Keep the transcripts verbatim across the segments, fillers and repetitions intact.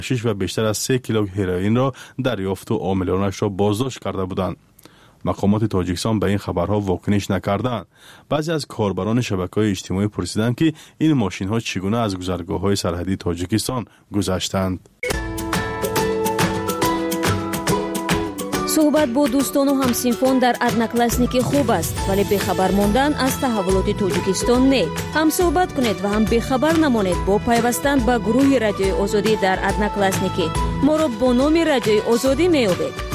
شش و بیشتر از سه کیلو هروئین را دریافت و عاملانش را بازداشت کرده بودند. مقامات تاجیکستان به این خبرها واکنش نکردند. بعضی از کاربران شبکه‌های اجتماعی پرسیدند که این ماشین‌ها چگونه از گذرگاه‌های سرحدی تاجیکستان گذشتند. صحبت با دوستان و همسینفان در одноклассники خوب است، ولی بخبر ماندن از تحولات تاجیکستان نه. هم صحبت کنید و هم بخبر نمانید با پیوستن به گروه رادیوی آزادی در одноклассники. ما را با نام رادیوی آزادی میابید.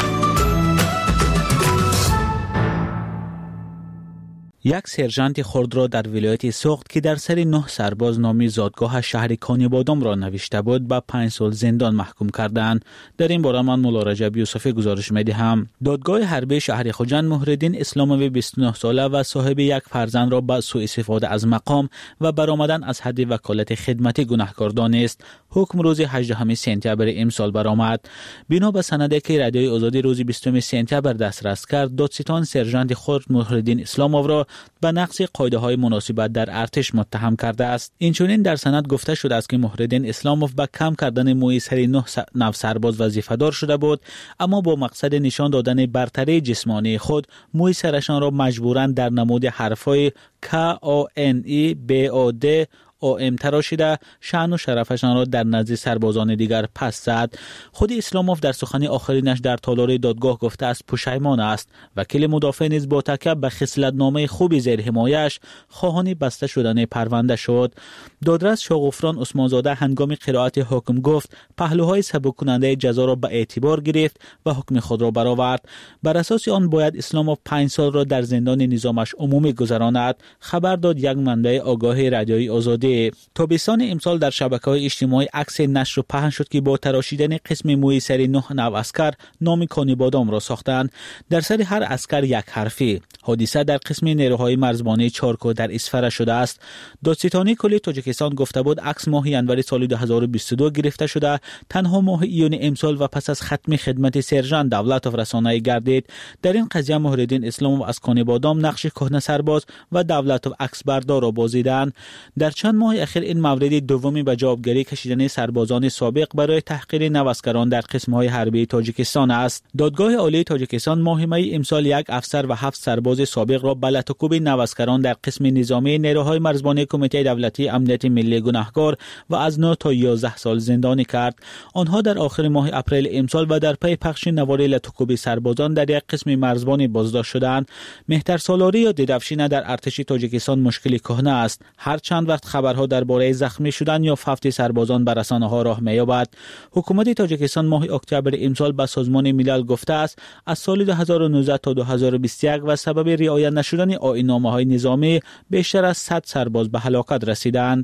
یک سرژانت خرد را در ولایت سوخت که در سر نه سرباز نامی زادگاه شهر کانیبادام را نوشته بود به پنج سال زندان محکوم کردند. در این باره من مولا رجب یوسفی گزارش میدهم. دادگاه حربی شهر خوجند مهرالدین اسلاموی بیست و نه ساله و صاحب یک فرزند را به سوء استفاده از مقام و برآمدن از حد وکالت خدمتی گناهکار دانست. حکم روز هجدهم سپتامبر امسال برآمد. بنا به سندی که رادیوی آزادی روز بیستم سپتامبر دسترس کرد، دادستان سرژانت خرد مهرالدین اسلاموف را به نقض قاعده‌های مناسبت در ارتش متهم کرده است. اینچنین در سند گفته شده است که مهرالدین اسلاموف به کم کردن موی سر نه نو سرباز وظیفه‌دار شده بود، اما با مقصد نشان دادن برتری جسمانی خود موی سرشان را مجبوراً در نمود حرف‌های K A N E B O D او ام تراشیده شأن و شرفشان را در نزد سربازان دیگر پس زد. خود اسلاموف در سخن آخرینش در تالار دادگاه گفته است پشیمان است. وکیل مدافع نیز با تکیه به خصلت‌نامه خوبی زیر حمایش خواهان بسته شدن پرونده شد. دادرس شاغفران عثمانزاده هنگام قرائت حکم گفت پهلوهای سبک کننده جزا را به اعتبار گرفت و حکم خود را برآورد. بر اساس آن باید اسلاموف پنج سال را در زندان نظامش عمومی گذراند. خبر داد یک منبع آگاه رادیوی آزادی. تابستان امسال در شبکه‌های اجتماعی عکس نشر و پهن شد که با تراشیدن قسم موی سر نه نو عسکر نام کانیبادام را ساختند. در سر هر عسکر یک حرفی. حادثه در قسم نیروهای مرزبانی چارکو در اسفره شده است. دادستانی کلی تاجیکستان گفته بود عکس ماه ینوری سال دو هزار و بیست و دو گرفته شده. تنها ماه ایون امسال و پس از ختم خدمت سرژانت دولتوف رسانه‌ای گردید. در این قضیه مهرالدین اسلاموف از کانیبادام نقش کهنه سرباز و دولتوف عکس بردار را بازیدند. در چند ماه اخیر این مورد دومی به جوابگیری کشیدن سربازان سابق برای تحقیر نوسکران در قسم‌های حربی تاجیکستان است. دادگاه عالی تاجیکستان ماه می امسال یک افسر و هفت سرباز سابق را به لطوکوب نوسکران در قسم نظامی نیروهای مرزبانی کمیته دولتی امنیت ملی گناهکار و از نه تا یازده سال زندانی کرد. آنها در آخر ماه اپریل امسال و در پی پخش نوار لطوکوب سربازان در یک قسم مرزبانی بازداشت شدند. مهتر سالاری یا دیدفشینه در ارتش تاجیکستان مشکلی کهنه است. هر چند وقت خبرها درباره زخمی شدن یا فوت سربازان بر رسانه‌ها راه می‌یابد. حکومت تاجیکستان ماه اکتبر امسال به سازمان ملل گفته است از سال دو هزار و نوزده تا دو هزار و بیست و یک و سبب رعایت نشدن آیین‌نامه‌های نظامی بیشتر از صد سرباز به هلاکت رسیدند.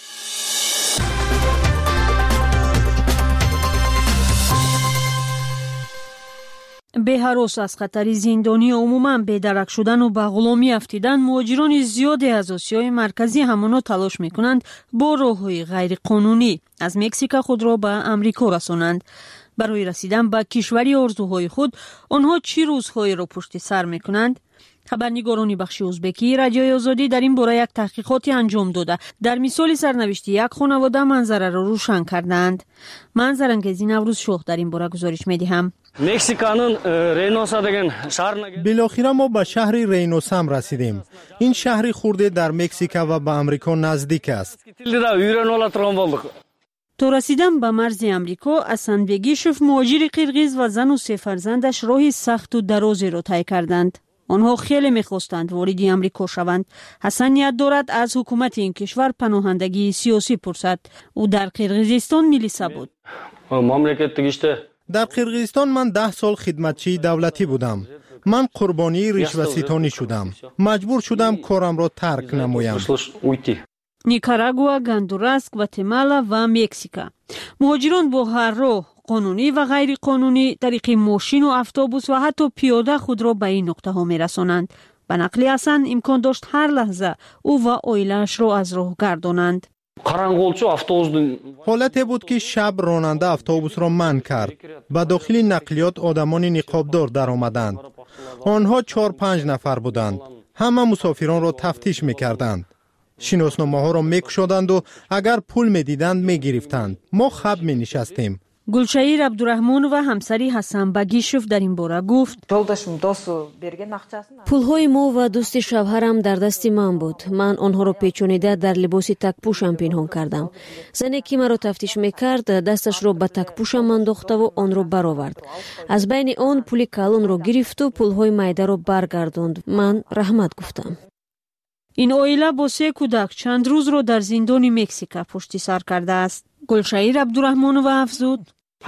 به هراس از خطر زندانی عموما بی‌درک شدن و به غلامی افتیدن مهاجران زیادی از آسیای مرکزی همانا تلاش میکنند با راه‌های غیر قانونی از مکزیک خود را به امریکا رسانند. برای رسیدن به کشوری آرزوهای خود آنها چی روزهایی را پشت سر میکنند؟ خبرنگاران بخش ازبکی رادیوی آزادی در این باره یک تحقیقاتی انجام داده در مثال سرنوشت یک خانواده منظره را روشن کردند. من زرنگزی نوروز شوخ در این باره گزارش میدهم. مکزیکانın Reynosa degan shahrına بالاخره ما به شهر ریینوسا هم رسیدیم. این شهری خورده در مکزیک و به امریکا نزدیک است. تا رسیدن به مرز امریکا حسن بگیشوف مهاجر قرقیز و زن و سه فرزندش راه سخت و درازی را طی کردند. آنها خیلی می‌خواستند وارد امریکا شوند. حسن نیت دارد از حکومت این کشور پناهندگی سیاسی پرسد. او در قرقیزستان میلیسا بود. در قرقیزستان من ده سال خدمتچی دولتی بودم. من قربانی رشوه‌ستانی شدم. مجبور شدم کارم را ترک نمایم. نیکاراگوا، گاندوراس، گواتمالا و مکزیک. مهاجران با هر راه قانونی و غیر قانونی طریق ماشین و اتوبوس و حتی پیاده خود را به این نقطه ها می رسانند. به نقل حسن امکان داشت هر لحظه او و عائله‌اش را از راه گردانند. حالتی بود که شب راننده اتوبوس را منع کرد. به داخل نقلیات آدمان نقابدار در آمدند. آنها چهار پنج نفر بودند. همه مسافران را تفتیش می کردند. شناسنامه ها را میکشادند و اگر پول میدیدند میگرفتند. ما خب می نشستیم. گلشیر عبدالرحمن و همسری حسن багишев در این باره گفت: پولهای ما و دوست شوهرم در دست من بود. من آنها را پیچانیده در لباس تکپوشم پنهان کردم. زنی که مرا تفتیش میکرد دستش را به تکپوشم انداخته و آن را برآورد. از بین آن پول کلان را گرفت و پولهای میده را برگرداند. من رحمت گفتم. این اویله با سه کودک چند روز را در زندان مکزیک پشت سر کرده است. گلشیر عبدالرحمن و افزود: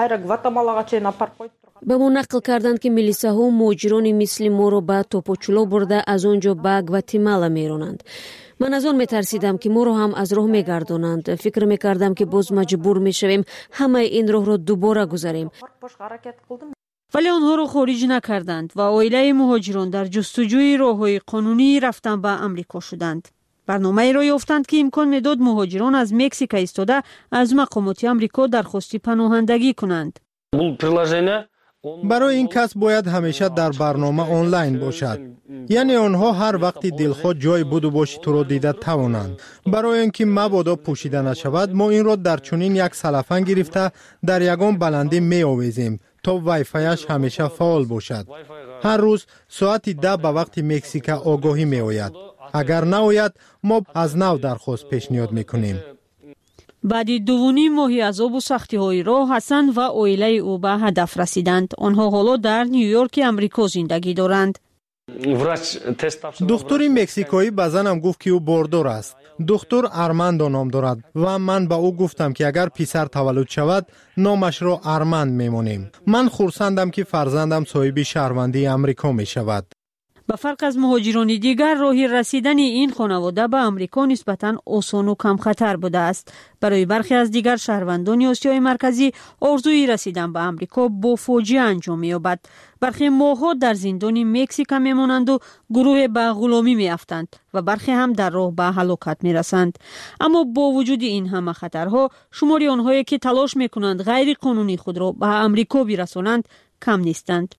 به ما نقل کردند که میلیسا ها مهاجران مثل ما را به توپاچولو برده از آنجا به گواتیمالا میرانند. من از آن میترسیدم که ما را هم از راه میگردانند. فکر میکردم که باز مجبور میشویم همه این راه را دوباره گذاریم. ولی آنها را خارج نکردند و عائله مهاجران در جستجوی راههای قانونی رفتن به امریکا شدند. برنامه را یافتند که امکان میداد مهاجران از مکزیک ایستاده از مقامات امریکا درخواست پناهندگی کنند. برای این کس باید همیشه در برنامه آنلاین باشد. یعنی آنها هر وقت دلخواه جای بود و باشی تو را دیده توانند. برای اینکه مبادا پوشیده نشود ما این را در چنین یک سلفن گرفته در یگان بلندی می آویزیم تا وای فایش همیشه فعال باشد. هر روز ساعت ده به وقت مکزیک آگاهی می آید. اگر ناید ما از نو درخواست پیشنهاد میکنیم. بعد دوونیم ماهی عذاب و سختی های راه حسن و عائله او به هدف رسیدند. آنها حالا در نیویورک امریکا زندگی دارند. دکتری مکزیکایی به زنم گفت که او باردار است. دکتر ارماندو نام دارد و من به او گفتم که اگر پسر تولد شود نامش را ارماند میمانیم. من خرسندم که فرزندم صاحب شهروندی امریکا می شود. به فرق از مهاجران دیگر راه رسیدن این خانواده به امریکا نسبتاً آسان و کم خطر بوده است. برای برخی از دیگر شهروندان آسیای مرکزی آرزوی رسیدن به امریکا با فاجعه انجام می‌یابد. برخی ماه‌ها در زندان مکزیک میمانند و گروه به غلامی میافتند و برخی هم در راه به هلاکت میرسند. اما با وجود این همه خطرها شماری آنهایی که تلاش میکنند غیر قانونی خود را به امریکا برسانند کم نیستند.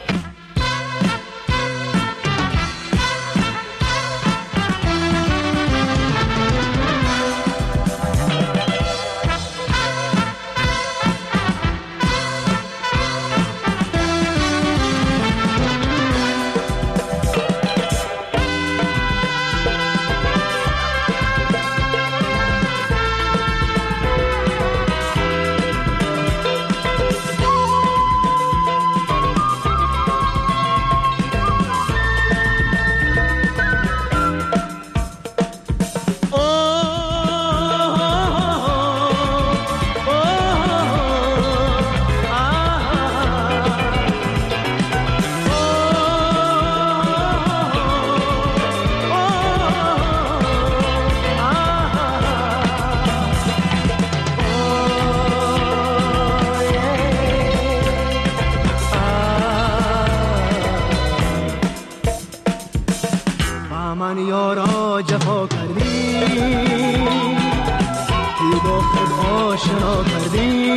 من یارا جفا کردی تو با خود آشنا کردی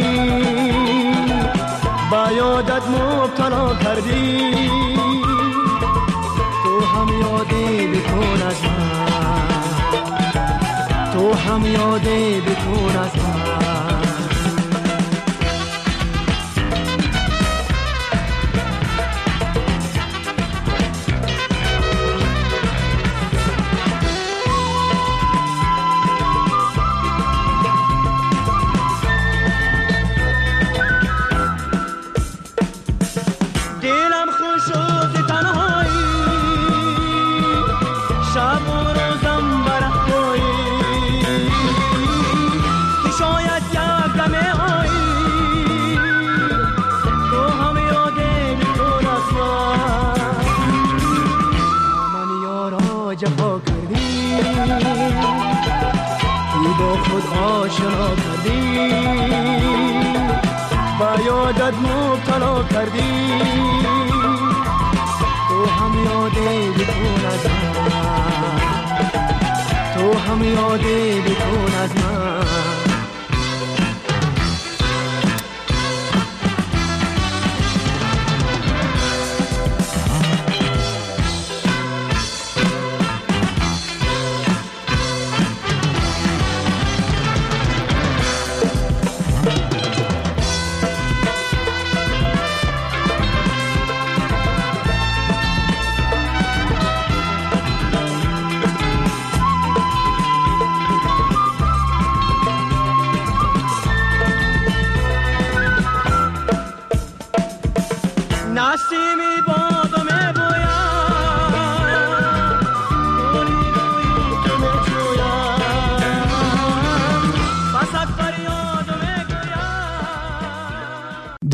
با یادت مبتلا کردی تو هم یادی بکن از من تو هم یادی بکن از من جفا کردی تو با خود آشنا کردی با یادت مبتلا کردی تو هم یادی بکن از من تو هم یادی بکن از من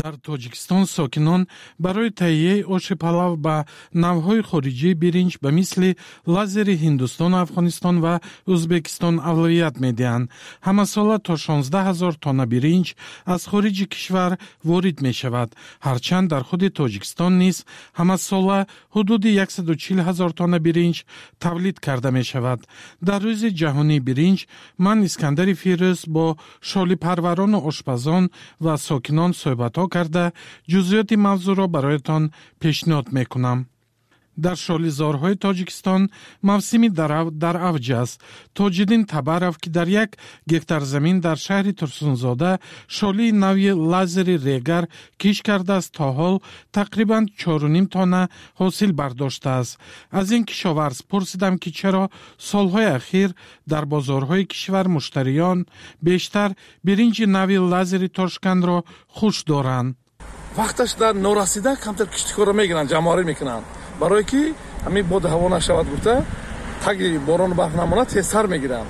дар тоҷикистон сокинон барои таҳияи оши палав ба навъҳои хориҷии биринҷ ба мисли лазери ҳиндустону афғонистон ва ӯзбекистон авлавият медиҳанд. ҳамасола то шонздаҳ ҳазор тонна биринҷ аз хориҷи кишвар ворид мешавад, ҳарчанд дар худи тоҷикистон низ ҳамасола ҳудуди яксаду чил ҳазор тонна биринҷ тавлид карда мешавад. дар рӯзи ҷаҳонии биринҷ ман Искандари Фирӯз бо шолипарварону ошпазон ва сокинон суҳбатҳо карда ҷузъиёти мавзӯъро бароятон пешниҳод мекунам. дар шолизорҳои тоҷикистон мавсими дар авҷ аст. Тоҷиддин Табаров, ки дар як гектар замин дар шаҳри Турсунзода шолии нави лазери регар киш кардааст, то ҳол тақрибан чору ним тонна ҳосил бардоштааст. аз ин кишоварз пурсидам, ки чаро солҳои ахир дар бозорҳои кишвар муштариён бештар биринҷи нави лазери Тошкандро хуш доранд. вақташ дар норасида камтар киштикорро мегиранд, ҷамъоварӣ мекунанд, барое ки ҳамин боди ҳаво нашавад гуфта таги борону барф намонад, тезтар мегиранд.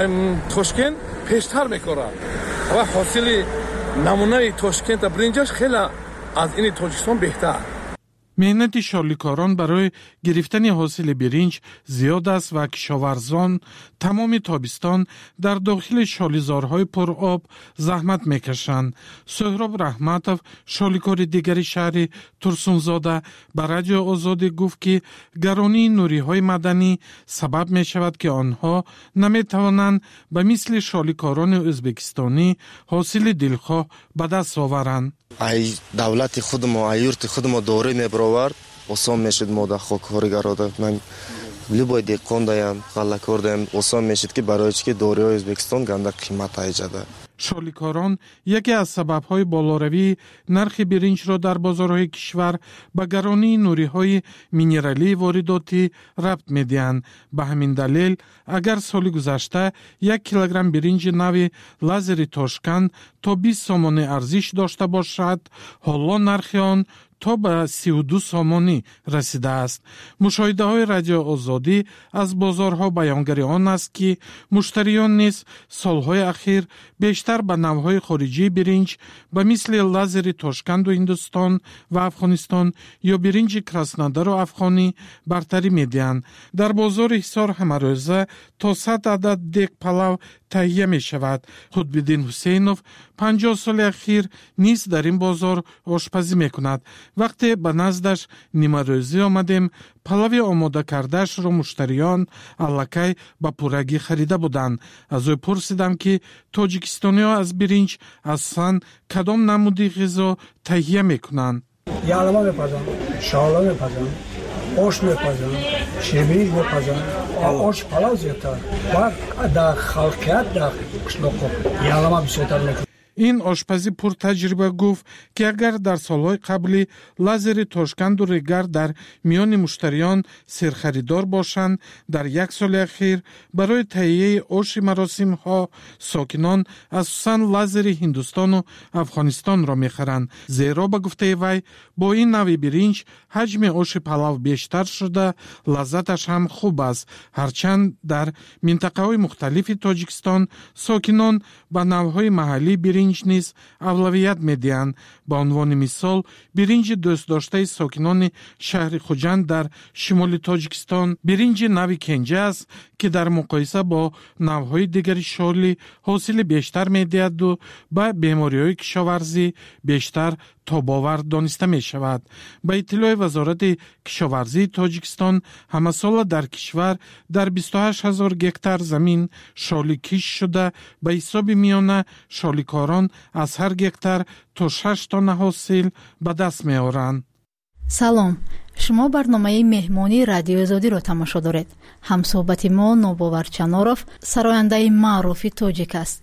Тошкент пештар мекорад ва ҳосили намунаи Тошкента биринҷаш хеле аз ини Тоҷикистон беҳтар. меҳнати шоликорон барои гирифтани ҳосили биринҷ зиёд аст ва кишоварзон тамоми тобистон дар дохили шолизорҳои пуроб заҳмат мекашанд. Сӯҳроб Раҳматов, шоликори дигари шаҳри Турсунзода, ба Радио Озодӣ гуфт, ки гаронии нуриҳои маданӣ сабаб мешавад, ки онҳо наметавонанд ба мисли шоликорони ӯзбекистонӣ ҳосили дилхоҳ ба даст оваранд. ай давлати худмо, ай юрти худмо дорӣ мебаровард, осон мешуд мо да хокҳоригарода ман любой деҳқон даям, ғаллакор даям, осон мешуд, ки барои чи ки дориҳои Ӯзбекистон ганда қимат айҷада. шоликорон яке аз сабабҳои болоравии нархи биринҷро дар бозорҳои кишвар ба гаронии нуриҳои минералии воридотӣ рабт медиҳанд. ба ҳамин далел агар соли гузашта як килограмм биринҷи нави лазери Тошканд то бист сомонӣ арзиш дошта бошад, ҳоло нархи он то ба сию ду сомонӣ расидааст. мушоҳидаҳои Радио Озодӣ аз бозорҳо баёнгари он аст, ки муштариён низ солҳои ахир бештар ба навъҳои хориҷии биринҷ ба мисли лазери Тошканду Ҳиндустон ва Афғонистон ё биринҷи Краснодару афғонӣ бартарӣ медиҳанд. дар бозори Ҳисор ҳамарӯза то сад адад дег палав таҳия мешавад. Худбиддин Ҳусейнов панҷоҳ соли ахир низ дар ин бозор ошпазӣ мекунад. вақте ба наздаш нимарӯзӣ омадем, палави омода кардаашро муштариён аллакай ба пуррагӣ харида буданд. аз ӯ пурсидам, ки тоҷикистониҳо аз биринҷ асосан кадом намуди ғизо таҳия мекунанд. ялма мепазанд, шола мепазанд, ош мепазанд, ширбиринҷ мепазанд, ош палав зиёдтар. баъд дар халқият дар қишлоқо ялма бисёртар мекунанд. ин ошпазӣ пуртаҷриба гуфт, ки агар дар солҳои қаблӣ лазери Тошканду регар дар миёни муштариён серхаридор бошанд, дар як соли ахир барои таҳияи оши маросимҳо сокинон асосан лазери Ҳиндустону Афғонистонро мехаранд. зеро ба гуфтаи вай бо ин нави биринҷ ҳаҷми оши палав бештар шуда лаззаташ ҳам хуб аст, ҳарчанд дар минтақаҳои мухталифи Тоҷикистон сокинон ба навъҳои маҳаллии биринҷ низ авлавият медиҳанд. ба унвони мисол биринҷи дӯстдоштаи сокинони шаҳри Хуҷанд дар шимоли Тоҷикистон биринҷи нави кенҷа аст, ки дар муқоиса бо навъҳои дигари шоли ҳосили бештар медиҳаду ба бемориҳои кишоварзӣ бештар тобовар дониста мешавад. ба иттилои Вазорати кишоварзии Тоҷикистон ҳамасола дар кишвар дар бисту ҳашт ҳазор гектар замин шоли киш шуда ба ҳисоби миёна шоликорон аз ҳар гектар то шаш тонна ҳосил ба даст меоранд. салом, шумо барномаи меҳмони Радиои Озодиро тамошо доред. ҳамсӯҳбати мо Нобовар Чаноров, сарояндаи маъруфи тоҷик аст.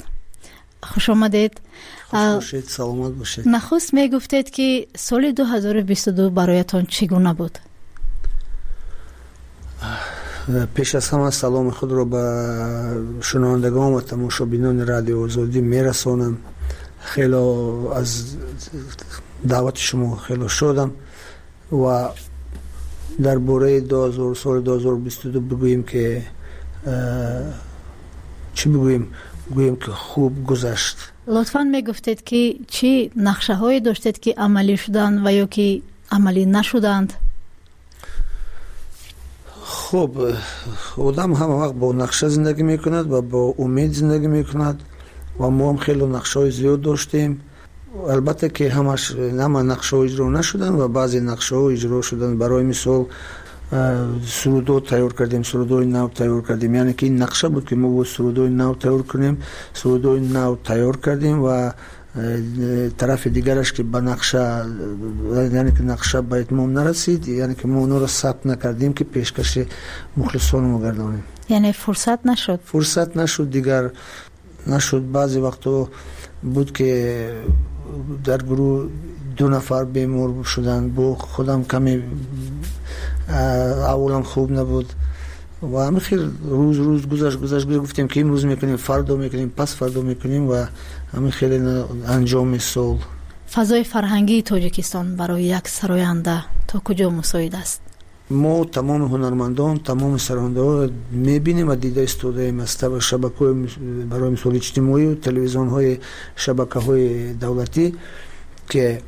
хуш омадед. хушбошед, саломат бошед. нахуст мегуфтед, ки соли ду ҳазору бисту ду бароятон чӣ гуна буд? пеш аз ҳама саломи худро ба шунавандагон ва тамошобинони Радиои Озодӣ мерасонам. хело аз даъвати шумо хело шодам ва дар бораи соли ду ҳазору бисту ду бигӯем, ки чӣ бигӯем, گویم که خوب گذشت. لطفاً میگفتید که چی نقشه هایی داشتید که عملی شدن و یا که عملی نشدند؟ خب آدم همه وقت با نقشه زندگی میکند و با امید زندگی میکند و ما هم خیلی نقشه های زیاد داشتیم. البته که همش همه نقشه ها اجرا نشدن و بعضی نقشه ها اجرا شدن. برای مثال سرودو تیار کردیم، سرودوی نو تیار کردیم، یعنی که این نقشه بود که ما بود سرودوی نو تیار کنیم. سرودوی نو تیار کردیم و طرف دیگرش که به نقشه، یعنی که نقشه به اتمام نرسید، یعنی که ما اونو را ثبت نکردیم که پیشکش مخلصان ما گردانیم. یعنی فرصت نشد فرصت نشد دیگر نشد. بعضی وقتا بود که در گروه دو نفر بیمار شدن، با خودم کمی اولم خوب نبود و همین خیلی روز روز گذشت گذشت گفتیم که امروز میکنیم، فردا میکنیم، پس فردا میکنیم و همین خیلی انجام سال. فضای فرهنگی تاجیکستان برای یک سراینده تا کجا مساعد است؟ ما تمام هنرمندان، تمام سرانده ها میبینیم و دیده استودیم از طبع شبکه های برای مثال اجتماعی و تلویزیون های شبکه های دولتی که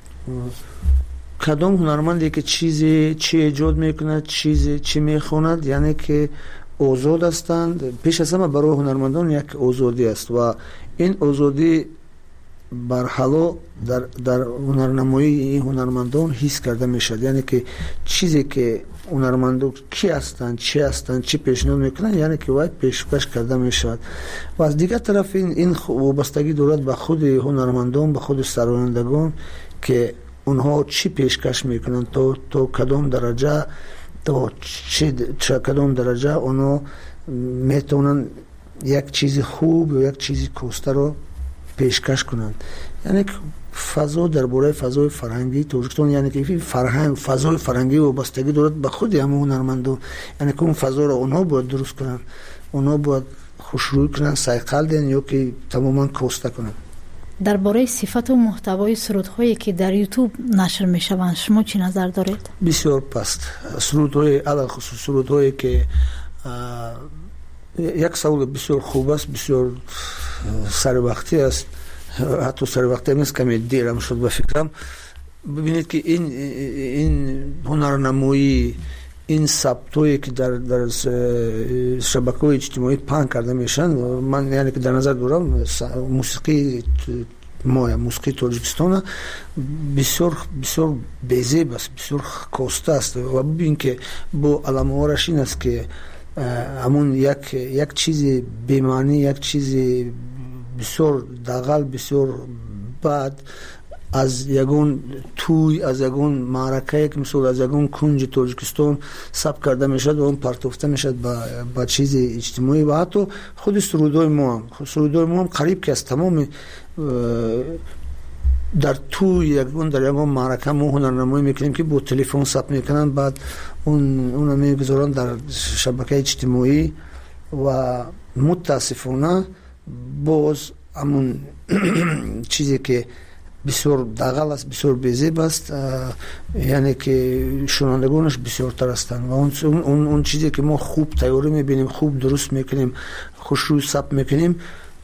کدام هنرمندی که چیزی چی ایجاد میکند، چیزی چی میخواند، یعنی که آزاد هستند. پیش از همه برای هنرمندان یک آزادی است و این آزادی برحالا در در هنرنمایی این هنرمندان حس کرده میشد، یعنی که چیزی که هنرمندان کی هستند، چی هستند، چی پیشنهاد میکنند، یعنی که باید پیشکش کرده میشد. و از دیگر طرف این این وابستگی دارد به خود هنرمندان، به خود سرایندگان که اونها چی پیشکش میکنن، تو تو کدام درجه تو چه چه کدام درجه اونها میتونن یک چیز خوب و یک چیز کوسته رو پیشکش کنند. یعنی که فضا درباره فضای فرهنگی تاجیکستان، یعنی که فرهنگ فضای فرهنگی و وابستگی دارد به خود همه هنرمندان، یعنی که اون فضا رو اونها باید درست کنن، اونها باید خوشروی کنن، سایقل دین یا که تماما کوسته کنن. درباره صفت و محتوای سرودهایی که در یوتیوب نشر میشوند شما چی نظر دارید؟ بسیار پست. سرودهای علاوه خصوص سرودهایی که یک سوال بسیار خوب است، بسیار سر وقتی است، حتی سر وقتی نیست، کمی دیرم شد به فکرم. ببینید که این این هنرنمایی، این ثبتایی که در در شبکه‌های اجتماعی پهن کرده میشن، من یعنی که در نظر دارم موسیقی ما موسیقی تاجیکستان بسیار بسیار بی‌زیب است، بسیار کوسته است و ببین که با علامه‌هاش این است که همون یک یک چیز بی‌معنی، یک چیز بسیار دغل، بسیار بد از یگون توی از یگون معرکه که مثلا از یگون کنج تاجیکستان ثبت کرده میشد و اون پرتافته میشد با با چیز اجتماعی و حتی خود سرودای ما هم سرودای ما هم قریب که از تمام در توی یگون در یگون معرکه ما هنرنمایی میکنیم که با تلفن ثبت میکنن، بعد اون اون میگذارن در شبکه اجتماعی و متاسفانه باز همون چیزی که بسیار دغل است، بسیار بی‌زیب است، یعنی که شنوندگانش بسیار تر هستند و اون اون اون چیزی که ما خوب تیاری میبینیم، خوب درست میکنیم، خوشروی ثبت میکنیم،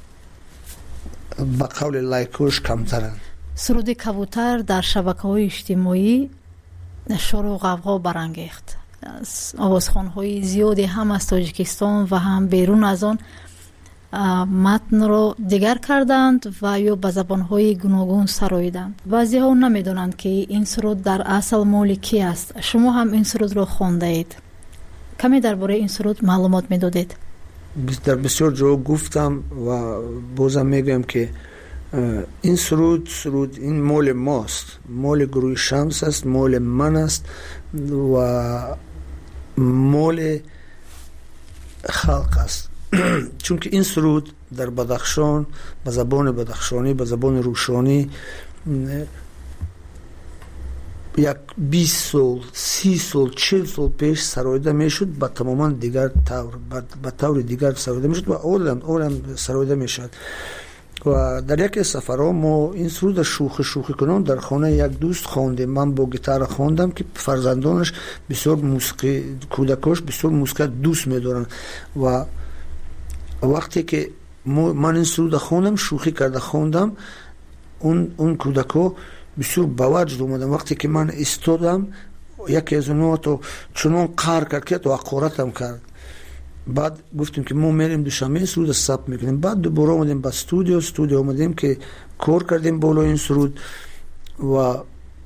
با قول لایکوش کمترن. سرود کبوتر در شبکه‌های اجتماعی شور و غوغا برانگیخت. آوازخوان‌های زیادی هم از تاجیکستان و هم بیرون از آن متن رو دیگر کردند و یا به زبان‌های گوناگون سراییدند. بعضی‌ها نمی‌دانند که این سرود در اصل مال کی است. شما هم این سرود رو خوانده اید. کمی درباره این سرود معلومات می‌دادید؟ در بسیار جا گفتم و بازم میگم که این سرود سرود این مال ماست، مال گروه شمس است، مال من است و مال خلق است. چون که این سرود در بدخشان به زبان بدخشانی، به زبان روشانی یک بیست سال، سی سال، چهل سال پیش سرایده میشد، با تماما دیگر طور با طور دیگر سرایده میشد و اولم اولم سرایده میشد. و در یک سفرها ما این سرود شوخی شوخی کنان در خانه یک دوست خواندیم. من با گیتار خواندم که فرزندانش بسیار موسیقی، کودکاش بسیار موسیقی دوست می‌دارن و وقتی که من این سرود خوندم، شوخی کرده خوندم. اون اون کودکو بسیار به وجد اومدن. وقتی که من ایستادم یکی از اونها تو چنان قهر کرد که تو حقارتم کرد. بعد گفتیم که ما میریم دوشنبه سرود ثبت میکنیم. بعد دوباره اومدیم با استودیو استودیو اومدیم که کار کردیم بالا این سرود و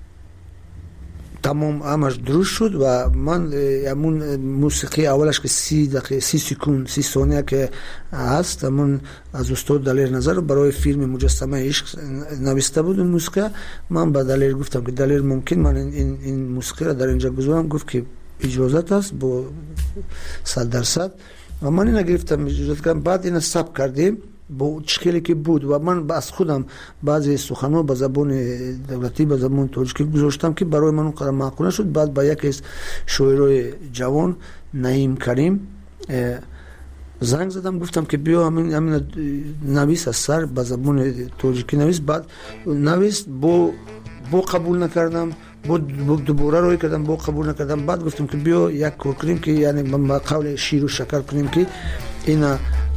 تمام همش درست شد. و من همون موسیقی اولش که سی دقیقه سی سکوند سی ثانیه که هست، همون از استاد دلیر نظر برای فیلم مجسمه عشق نوشته بود اون موسیقی. من به دلیر گفتم که دلیر ممکن من این این موسیقی را در اینجا بذارم؟ گفت که اجازت است با صد درصد. و من اینو گرفتم اجازت کردم. بعد اینو ثبت کردیم با چکلی که بود و من از خودم بعضی سخن‌ها به زبان دولتی به زبان تاجیکی گذاشتم که برای من اونقدر معقول شد. بعد با یکی از شاعرای جوان نعیم کریم زنگ زدم، گفتم که بیا همین همین نویس از سر به زبان تاجیکی نویس. بعد نویس با با قبول نکردم، با دوباره روی کردم با قبول نکردم. بعد گفتم که بیا یک کار کنیم که یعنی با قول شیر و شکر کنیم که اینا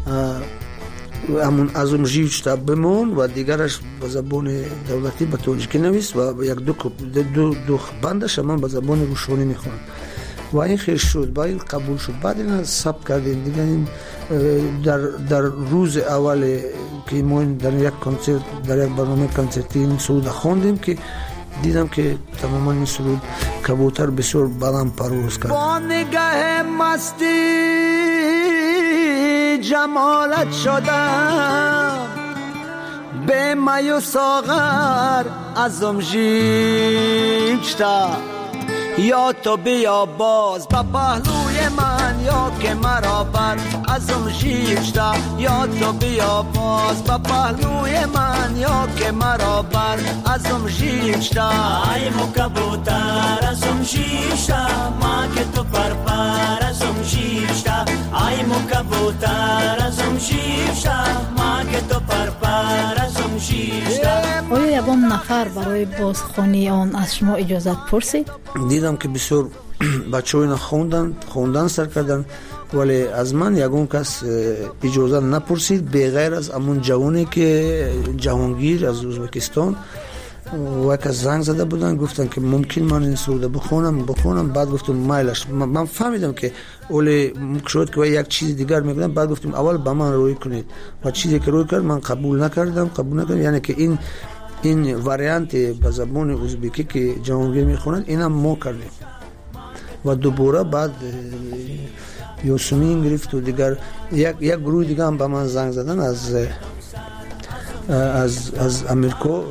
همون ازم جیوچ تا بمون و دیگرش به زبان دولتی به تاجیکی نویس و یک دو دو دو بندش من به زبان روشانی میخونم و این خیر شد. با این قبول شد. بعد این ثبت کردیم دیگه. این در در روز اول که ما در یک کنسرت در یک برنامه کنسرتی این سرود خواندیم که دیدم که تماما این سرود کبوتر بسیار بلند پرواز کرد. با نگاه مستی جمالت شدم، به می و ساغر ازم ژیچتا. یا تو بیا باز با پهلوی من، یا که مرا بر ازم ژیچتا. یا تو بیا باز با پهلوی من، یا که مرا بر ازم ژیچتا. ای مو کبوتر ازم ژیچتا، ما که تو پر پر ازم ژیچتا. ای مو کبوتر ازم ژیچتا، ما که تو پر پر ازم ژیچتا. آیا یگان نفر برای بازخوانی آن از شما اجازت پرسید؟ دیدم که بسیار بچه ها اینا خوندن خوندن سر کردن، ولی از من یگان کس اجازه نپرسید بغیر از امون جوانی که جهانگیر از ازبکستان و یک زنگ زده بودن گفتن که ممکن من این سرود بخونم بخونم. بعد گفتم مایلش من فهمیدم که اولی شد که یک چیز دیگر میگن. بعد گفتم اول با من روی کنید و چیزی که روی کرد من قبول نکردم قبول نکردم یعنی که این این واریانت به زبان ازبکی که جهانگیر میخونن اینم ما کردیم. و دوباره بعد یوسمین گرفت و دیگر یک یک گروه دیگه هم به من زنگ زدن از از از امریکا،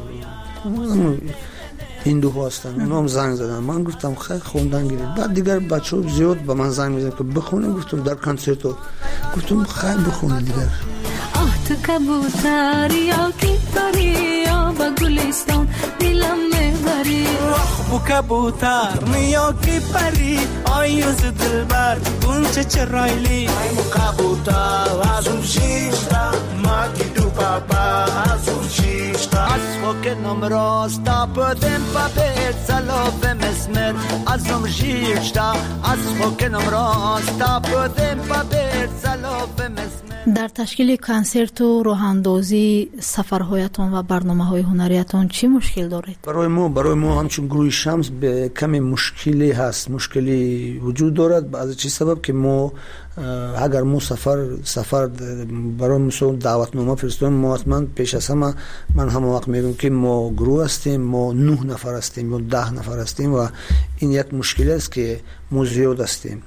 هندو هستن، اونا هم زنگ زدن. من گفتم خیلی خوندن گیرید. بعد دیگر بچه ها زیاد به من زنگ میزنن که بخونم. گفتم در کنسرت ها گفتم خیلی بخونه دیگر. آه تو کبوتر یا کی پری یا با گلستان دلم میبری. آه بو کبوتر یا کی پری آیوز دلبر گونچه چرایلی. ای مو کبوتر ازم ژیچتا، ما کی دو پاپا ازم ژیچتا. از فوکنم راستا پدم پا بیت سلاف مسمر ازم ژیچتا. از فوکنم راستا پدم پا بیت سلاف مسمر. در تشکیل کنسرت و راهاندازی سفرهایتان و برنامه‌های هنریتان چی مشکل دارید؟ برای ما برای ما همچون گروه شمس به کمی مشکلی هست، مشکلی وجود دارد. از چه سبب که ما اگر ما سفر سفر برای مثلا دعوتنامه فرستیم، ما حتما پیش از همه من هم وقت میگم که ما گروه هستیم، ما نه نفر هستیم یا ده نفر هستیم و این یک مشکل است که ما زیاد هستیم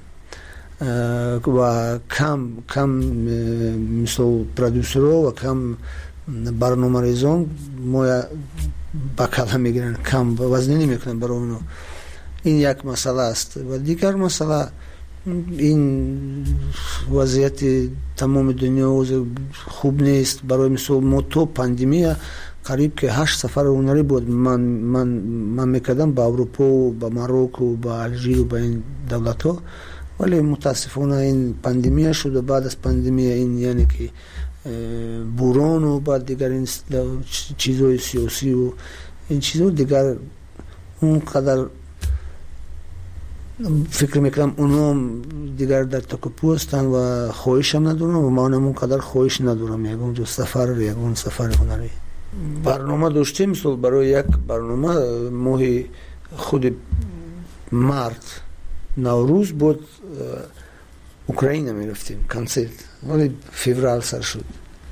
و کم کم مثل پرودوسرها و کم برنامه‌ریزان ما با کلمه میگیرن، کم وزنی نمیکنن برای اونو. این یک مسئله است. و دیگر مسئله این وضعیت تمام دنیا خوب نیست. برای مثل ما تو پاندمی قریب که هشت سفر هنری بود من من من میکردم با اروپا و با مراکش و با الژیر و با این دولت ها، ولی متاسفانه این پاندمی شد و بعد از پاندمی این یعنی که بوران و بعد دیگر این چیزهای سیاسی و این چیزها دیگر اونقدر فکر میکنم اونها دیگر در تکپو هستن و خواهش هم ندارم و من هم اونقدر خواهش ندارم یکون جو سفر یکون سفر هنری. برنامه داشتیم مثل برای یک برنامه ماه خود مارت نوروز بود اوکراین می رفتیم کنسرت، ولی فوریه سر شد.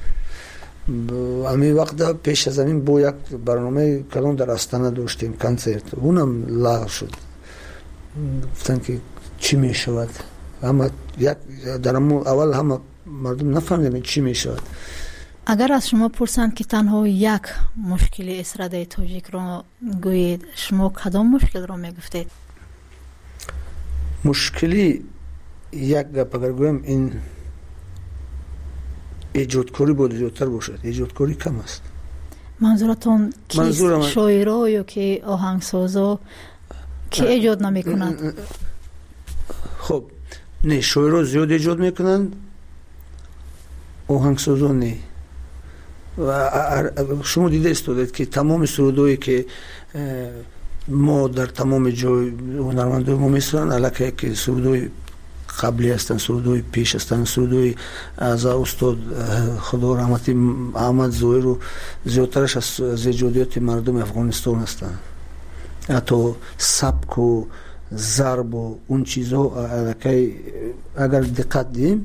امی وقت پیش از این با یک برنامه کلان در استانه داشتیم کنسرت، اونم لغو شد. گفتن که چی می شود؟ اما یک در اول همه مردم نفهمیدن چی می شود. اگر از شما پرسند که تنها یک مشکل استراده تاجیک را گویید، شما کدام مشکل را می گفتید؟ مشکلی یک گپ اگر گویم این ایجادکاری باید زیادتر باشد. ایجادکاری کم است. منظورتون کیست؟ شاعرها یا که آهنگسازا که ایجاد نمی کنند؟ خب نه، شاعرها زیاد ایجاد می کنند، آهنگسازا نه. و شما دیده استودید که تمام سرودایی که ما در تمام جای هنرمندای ما میسرن علاقه که سرودای قبلی هستن، سرودای پیش هستن، سرودای از استاد خدا رحمتی احمد ظاهر و زیادترش از ایجادیات مردم افغانستان هستن. حتی سبک و ضرب و اون چیزها علاقه اگر دقت دیم،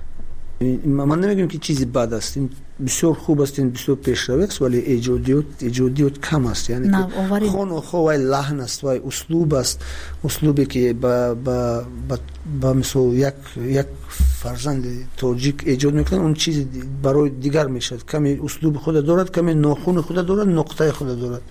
من نمیگم که چیزی بد است، این بسیار خوب است، این بسیار پیشرو است، ولی ایجادیات ایجادیات کم است. یعنی که خون و خو و لحن است و اسلوب است، اسلوبی که با با با مثل یک یک فرزند تاجیک ایجاد میکنه، اون چیز برای دیگر میشد. کمی اسلوب خود دارد، کمی ناخون خود دارد، نقطه خود دارد.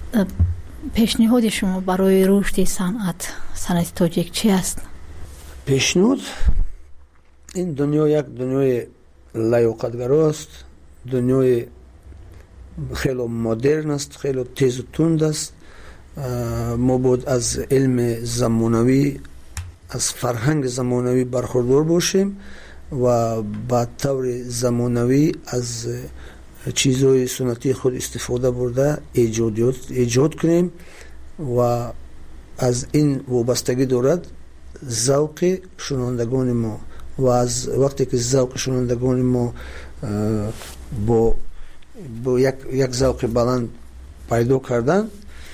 پیشنهاد شما برای رشد صنعت صنعت تاجیک چی است؟ پیشنهاد این دنیا یک دنیای لیاقتگرا است، دنیای خیلی مدرن است، خیلی تیز و تند است. ما باید از علم زمانوی، از فرهنگ زمانوی برخوردار باشیم و با طور زمانوی از چیزهای سنتی خود استفاده برده ایجادیات ایجاد کنیم و از این وابستگی دارد ذوق شنوندگان ما. و از وقتی که ذوق شنوندگان ما با با یک یک ذوق بلند پیدا کردن،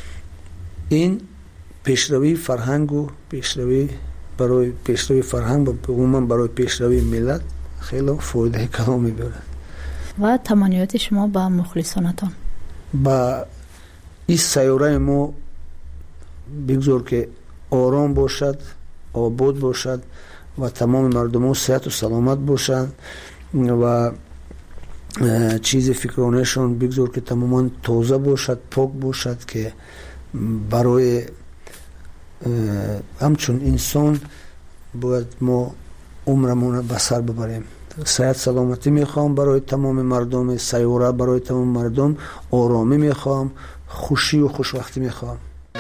این پیشروی فرهنگ و پیشروی برای پیشروی فرهنگ و عموما برای پیشروی ملت خیلی فایده کلامی دارد. و تمنیات شما با مخلصانتان؟ با این سیاره ما بگذار که آرام باشد، آباد باشد و تمام مردم ها صحت و سلامت باشند و چیز فکرانشان بگذار که تماما تازه باشد، پاک باشد، که برای همچون انسان باید ما عمرمون به سر ببریم. صحت سلامتی میخوام برای تمام مردم سیاره، برای تمام مردم آرامی میخوام، خوشی و خوشوقتی میخوام.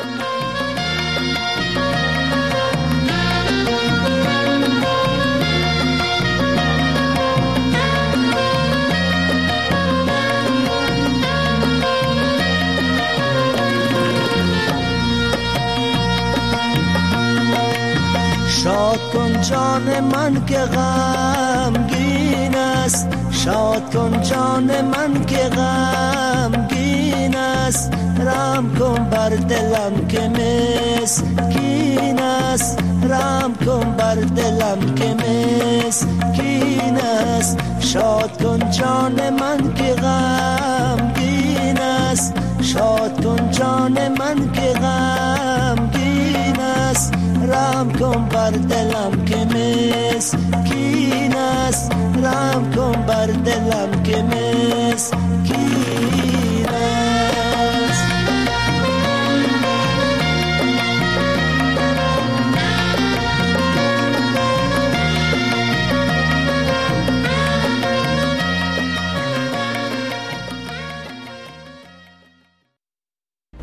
شاد کن جان من که غمگین است، شاد کن جان من که غمگین است، رحم کن بر دلم که مسکین است، رحم کن بر دلم که مسکین است. شاد کن جان من که غمگین است، شاد کن جان من که غمگین است، رحم کن بر دلم که مسکین است، رحم کن بر دلم که مسکین